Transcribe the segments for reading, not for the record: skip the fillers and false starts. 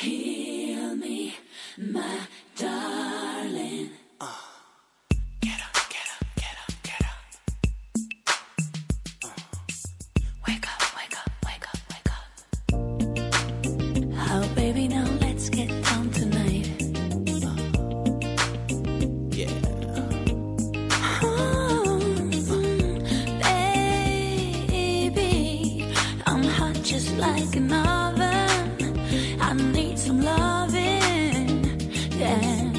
heal me, my darling. Get up, get up, get up, get up. Wake up, wake up, wake up, wake up. Oh, baby, now let's get down tonight. Yeah. Oh, baby, I'm hot just like an oven. I need some loving. And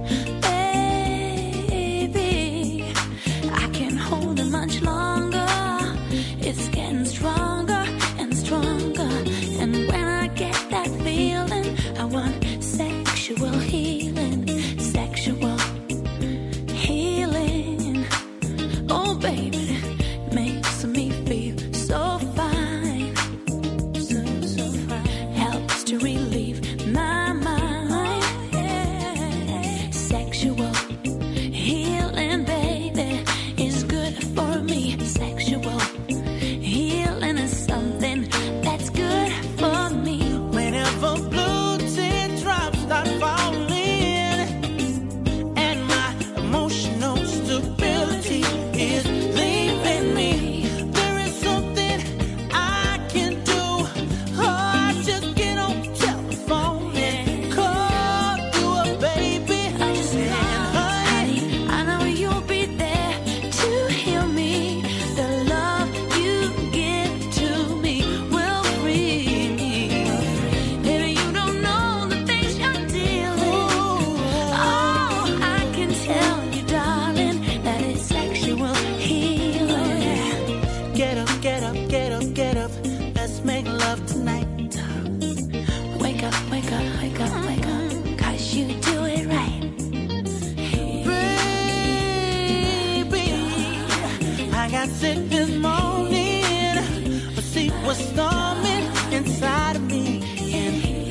baby, I can't hold it much longer. It's getting stronger and stronger. And when I get that feeling, I want sexual healing. Sexual healing. Oh, baby, it makes me feel so fine. So, so fine. Helps to relieve my mind. Sexual healing, baby, is good for me. Sexual healing is something that's good for me. Whenever blue teardrops start falling and my emotional stability is leaving me, there is something I can do. Oh, I just get on telephone and call you a baby. I just honey, I know you'll be there to heal me. The love you give to me will free me. Baby, you don't know the things you're dealing. Oh, I can tell you, darling, that it's sexual healing. Get up, get up, get up, get up. Let's make love tonight. Wake up, wake up, wake up, wake up, 'cause you do it right. Baby, I got sick this morning, but see what's storming inside of me. And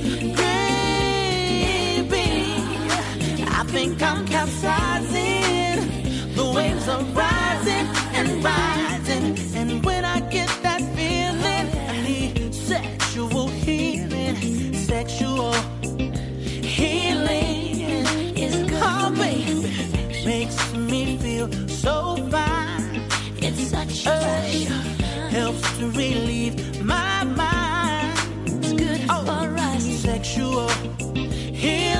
baby, I think I'm capsizing. The waves are rising and rising, and when I get that feeling, I need sexual healing. Sexual healing It's good oh, for me. baby, makes me feel so fine. It's such a pleasure. Helps to relieve my mind. It's good for us. Sexual healing.